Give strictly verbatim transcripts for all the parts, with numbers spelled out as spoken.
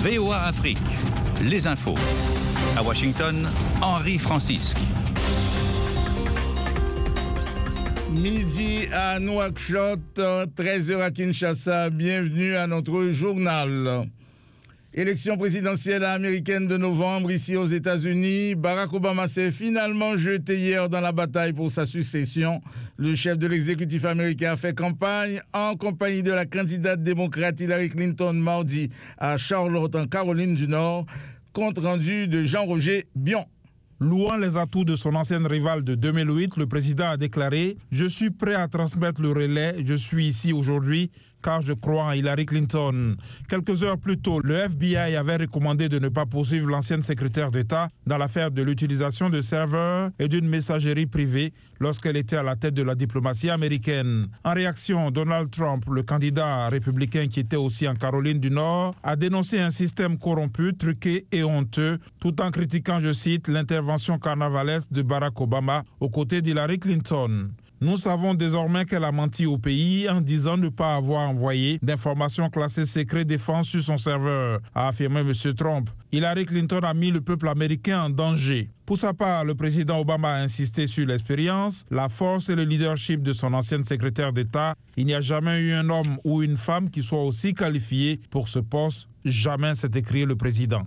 V O A Afrique, les infos. À Washington, Henri Francisque. Midi à Nouakchott, treize heures à Kinshasa. Bienvenue à notre journal. Élection présidentielle américaine de novembre ici aux États-Unis. Barack Obama s'est finalement jeté hier dans la bataille pour sa succession. Le chef de l'exécutif américain a fait campagne en compagnie de la candidate démocrate Hillary Clinton mardi à Charlotte, en Caroline du Nord. Compte rendu de Jean-Roger Bion. Louant les atouts de son ancienne rivale de deux mille huit, le président a déclaré « Je suis prêt à transmettre le relais, je suis ici aujourd'hui car je crois en Hillary Clinton ». Quelques heures plus tôt, le F B I avait recommandé de ne pas poursuivre l'ancienne secrétaire d'État dans l'affaire de l'utilisation de serveurs et d'une messagerie privée lorsqu'elle était à la tête de la diplomatie américaine. En réaction, Donald Trump, le candidat républicain qui était aussi en Caroline du Nord, a dénoncé un système corrompu, truqué et honteux, tout en critiquant, je cite, l'intervention carnavalesque de Barack Obama aux côtés d'Hillary Clinton. Nous savons désormais qu'elle a menti au pays en disant ne pas avoir envoyé d'informations classées secret défense sur son serveur, a affirmé M. Trump. Hillary Clinton a mis le peuple américain en danger. Pour sa part, le président Obama a insisté sur l'expérience, la force et le leadership de son ancienne secrétaire d'État. Il n'y a jamais eu un homme ou une femme qui soit aussi qualifié pour ce poste. Jamais, s'est écrit le président.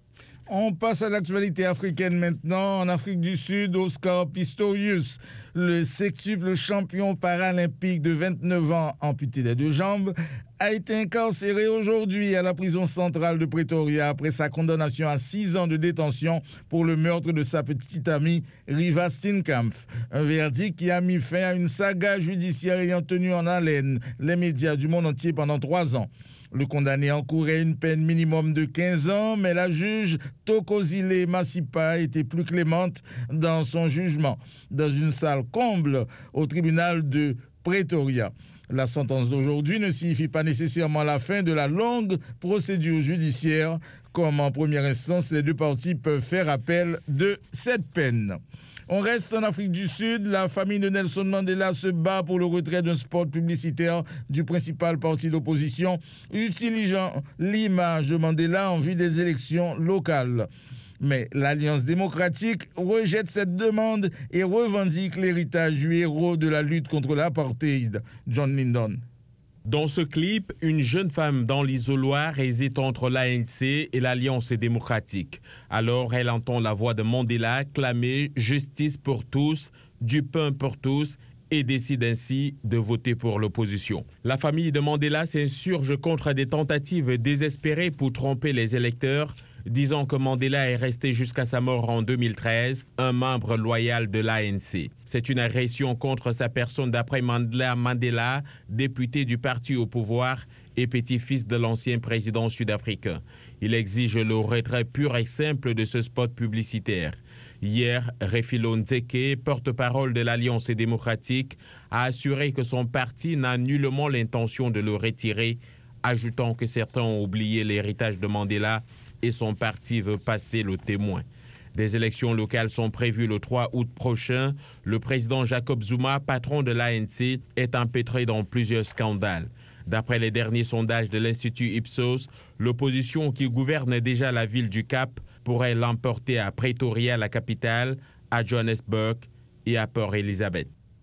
On passe à l'actualité africaine maintenant. En Afrique du Sud, Oscar Pistorius, le sextuple champion paralympique de vingt-neuf ans amputé des deux jambes, a été incarcéré aujourd'hui à la prison centrale de Pretoria après sa condamnation à six ans de détention pour le meurtre de sa petite amie Riva Steenkamp. Un verdict qui a mis fin à une saga judiciaire ayant tenu en haleine les médias du monde entier pendant trois ans. Le condamné encourait une peine minimum de quinze ans, mais la juge Thokozile Masipa était plus clémente dans son jugement, dans une salle comble au tribunal de Pretoria. La sentence d'aujourd'hui ne signifie pas nécessairement la fin de la longue procédure judiciaire. Comme en première instance, les deux parties peuvent faire appel de cette peine. On reste en Afrique du Sud. La famille de Nelson Mandela se bat pour le retrait d'un spot publicitaire du principal parti d'opposition, utilisant l'image de Mandela en vue des élections locales. Mais l'Alliance démocratique rejette cette demande et revendique l'héritage du héros de la lutte contre l'apartheid, John Lyndon. Dans ce clip, une jeune femme dans l'isoloir hésite entre l'A N C et l'Alliance démocratique. Alors, elle entend la voix de Mandela clamer « Justice pour tous, du pain pour tous » et décide ainsi de voter pour l'opposition. La famille de Mandela s'insurge contre des tentatives désespérées pour tromper les électeurs, disant que Mandela est resté jusqu'à sa mort en deux mille treize, un membre loyal de l'A N C. C'est une agression contre sa personne d'après Mandela Mandela, député du parti au pouvoir et petit-fils de l'ancien président sud-africain. Il exige le retrait pur et simple de ce spot publicitaire. Hier, Refilo Nzeke, porte-parole de l'Alliance démocratique, a assuré que son parti n'a nullement l'intention de le retirer, ajoutant que certains ont oublié l'héritage de Mandela et son parti veut passer le témoin. Des élections locales sont prévues le trois août prochain. Le président Jacob Zuma, patron de l'A N C, est empêtré dans plusieurs scandales. D'après les derniers sondages de l'Institut Ipsos, l'opposition qui gouverne déjà la ville du Cap pourrait l'emporter à Pretoria, la capitale, à Johannesburg et à Port Elizabeth.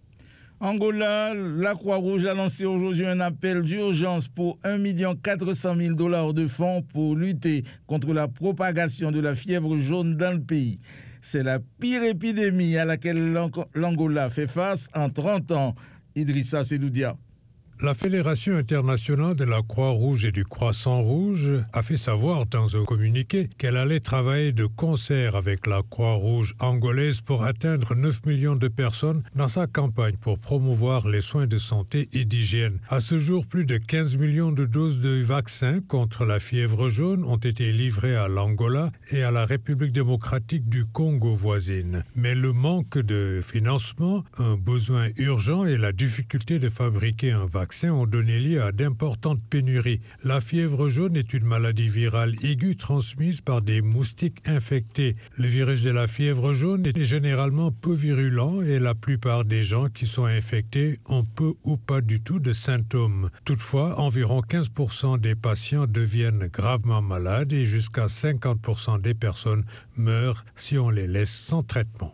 Angola, la Croix-Rouge a lancé aujourd'hui un appel d'urgence pour un million quatre cent mille dollars de fonds pour lutter contre la propagation de la fièvre jaune dans le pays. C'est la pire épidémie à laquelle l'Angola fait face en trente ans. Idrissa Sedoudia. La Fédération internationale de la Croix-Rouge et du Croissant-Rouge a fait savoir dans un communiqué qu'elle allait travailler de concert avec la Croix-Rouge angolaise pour atteindre neuf millions de personnes dans sa campagne pour promouvoir les soins de santé et d'hygiène. À ce jour, plus de quinze millions de doses de vaccins contre la fièvre jaune ont été livrées à l'Angola et à la République démocratique du Congo voisine. Mais le manque de financement, un besoin urgent et la difficulté de fabriquer un vaccin vaccins ont donné lieu à d'importantes pénuries. La fièvre jaune est une maladie virale aiguë transmise par des moustiques infectés. Le virus de la fièvre jaune est généralement peu virulent et la plupart des gens qui sont infectés ont peu ou pas du tout de symptômes. Toutefois, environ quinze pour cent des patients deviennent gravement malades et jusqu'à cinquante pour cent des personnes meurent si on les laisse sans traitement.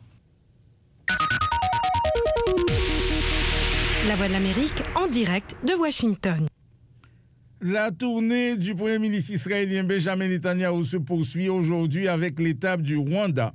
La Voix de l'Amérique en direct de Washington. La tournée du Premier ministre israélien Benjamin Netanyahu se poursuit aujourd'hui avec l'étape du Rwanda.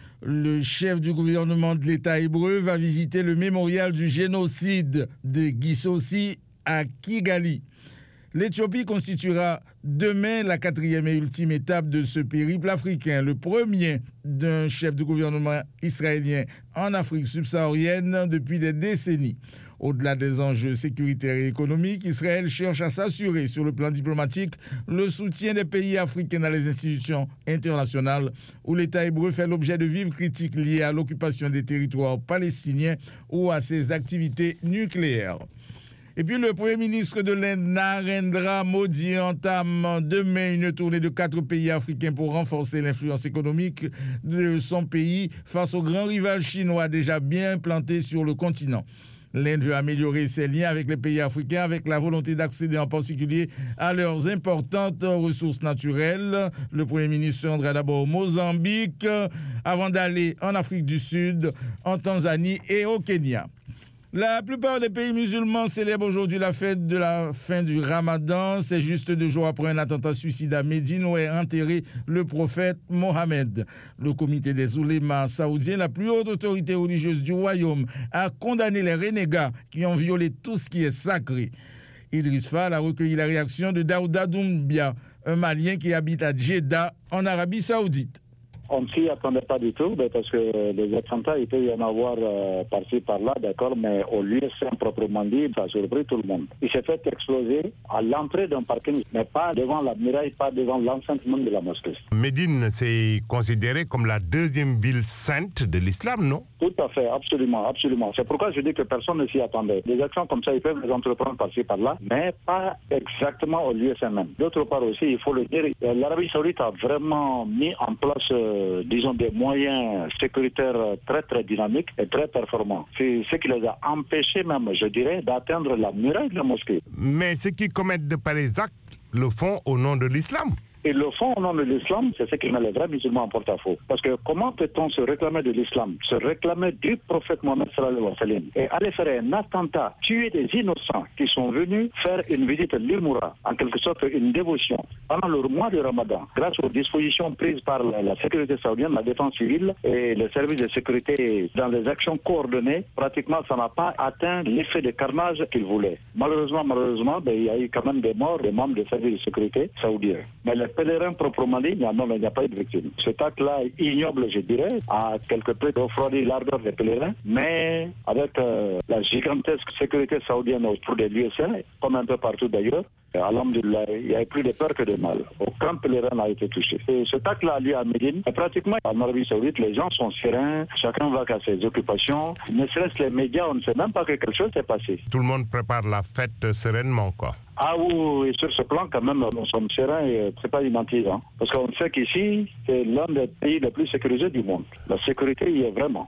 Le chef du gouvernement de l'État hébreu va visiter le mémorial du génocide de Gisosi à Kigali. L'Éthiopie constituera demain la quatrième et ultime étape de ce périple africain, le premier d'un chef de gouvernement israélien en Afrique subsaharienne depuis des décennies. Au-delà des enjeux sécuritaires et économiques, Israël cherche à s'assurer sur le plan diplomatique le soutien des pays africains dans les institutions internationales où l'État hébreu fait l'objet de vives critiques liées à l'occupation des territoires palestiniens ou à ses activités nucléaires. Et puis le Premier ministre de l'Inde, Narendra Modi, entame demain une tournée de quatre pays africains pour renforcer l'influence économique de son pays face au grand rival chinois déjà bien implanté sur le continent. L'Inde veut améliorer ses liens avec les pays africains avec la volonté d'accéder en particulier à leurs importantes ressources naturelles. Le Premier ministre se rendra d'abord au Mozambique avant d'aller en Afrique du Sud, en Tanzanie et au Kenya. La plupart des pays musulmans célèbrent aujourd'hui la fête de la fin du Ramadan. C'est juste deux jours après un attentat suicide à Médine où est enterré le prophète Mohammed. Le comité des oulémas saoudiens, la plus haute autorité religieuse du royaume, a condamné les renégats qui ont violé tout ce qui est sacré. Idriss Fall a recueilli la réaction de Daouda Doumbia, un Malien qui habite à Jeddah, en Arabie Saoudite. On ne s'y attendait pas du tout, parce que les attentats, il peut y en avoir euh, par-ci, par-là, d'accord, mais au lieu de proprement dit, ça a surpris tout le monde. Il s'est fait exploser à l'entrée d'un parking, mais pas devant la muraille, pas devant l'enceinte même de la mosquée. Médine, c'est considéré comme la deuxième ville sainte de l'islam, non? Tout à fait, absolument, absolument. C'est pourquoi je dis que personne ne s'y attendait. Des actions comme ça, ils peuvent les entreprendre par-ci, par-là, mais pas exactement au lieu saint même. D'autre part aussi, il faut le dire, l'Arabie Saoudite a vraiment mis en place Euh, disons des moyens sécuritaires très très dynamiques et très performants. C'est ce qui les a empêchés même, je dirais, d'atteindre la muraille de la mosquée. Mais ceux qui commettent de pareils actes le font au nom de l'islam. Et le fond au nom de l'islam, c'est ce qui met les vrais musulmans en porte-à-faux. Parce que comment peut-on se réclamer de l'islam, se réclamer du prophète Mohammed sallallahu alayhi wa sallam et aller faire un attentat, tuer des innocents qui sont venus faire une visite l'Imoura, en quelque sorte une dévotion, pendant le mois de Ramadan, grâce aux dispositions prises par la, la sécurité saoudienne, la défense civile et les services de sécurité dans les actions coordonnées, pratiquement ça n'a pas atteint l'effet de carnage qu'ils voulaient. Malheureusement, malheureusement, ben, il y a eu quand même des morts des membres des services de sécurité saoudiens. Mais les pèlerins proprement dit, non, mais il n'y a pas eu de victime. Cet acte-là, ignoble, je dirais, a quelque peu refroidi l'ardeur des pèlerins, mais avec euh, la gigantesque sécurité saoudienne autour des lieux saints, comme un peu partout d'ailleurs, alhamdoulilah, il n'y a plus de peur que de mal. Aucun pèlerin n'a été touché. Et cet acte-là a lieu à Médine. Et pratiquement, en Arabie Saoudite, les gens sont sereins, chacun va à ses occupations. Ne serait-ce les médias, on ne sait même pas que quelque chose s'est passé. Tout le monde prépare la fête sereinement, quoi. Ah oui, et sur ce plan, quand même, nous sommes sereins et c'est pas identique. Hein? Parce qu'on sait qu'ici, c'est l'un des pays les plus sécurisés du monde. La sécurité y est vraiment.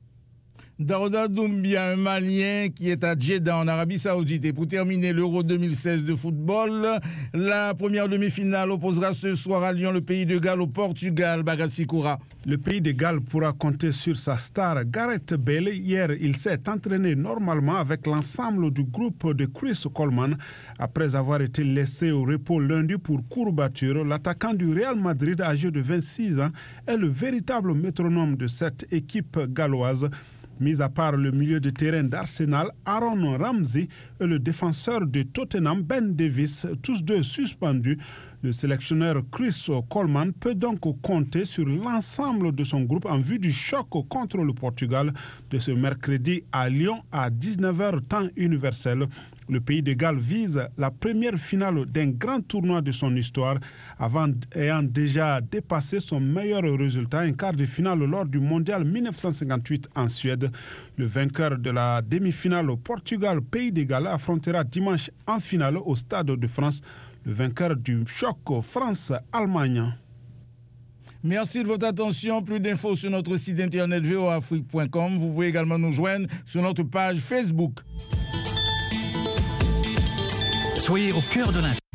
Daouda Doumbia, un Malien qui est à Jeddah en Arabie Saoudite. Et pour terminer l'Euro deux mille seize de football, la première demi-finale opposera ce soir à Lyon le pays de Galles au Portugal, Bagassi Koura. Le pays de Galles pourra compter sur sa star Gareth Bale. Hier, il s'est entraîné normalement avec l'ensemble du groupe de Chris Coleman. Après avoir été laissé au repos lundi pour courbature, l'attaquant du Real Madrid, âgé de vingt-six ans, est le véritable métronome de cette équipe galloise. Mis à part le milieu de terrain d'Arsenal, Aaron Ramsey et le défenseur de Tottenham, Ben Davies, tous deux suspendus, le sélectionneur Chris Coleman peut donc compter sur l'ensemble de son groupe en vue du choc contre le Portugal de ce mercredi à Lyon à dix-neuf heures temps universel. Le pays de Galles vise la première finale d'un grand tournoi de son histoire, avant ayant déjà dépassé son meilleur résultat, un quart de finale lors du mondial mille neuf cent cinquante-huit en Suède. Le vainqueur de la demi-finale au Portugal, pays de Galles, affrontera dimanche en finale au Stade de France le vainqueur du choc France-Allemagne. Merci de votre attention. Plus d'infos sur notre site internet v o afrique point com. Vous pouvez également nous joindre sur notre page Facebook. Soyez au cœur de l'info.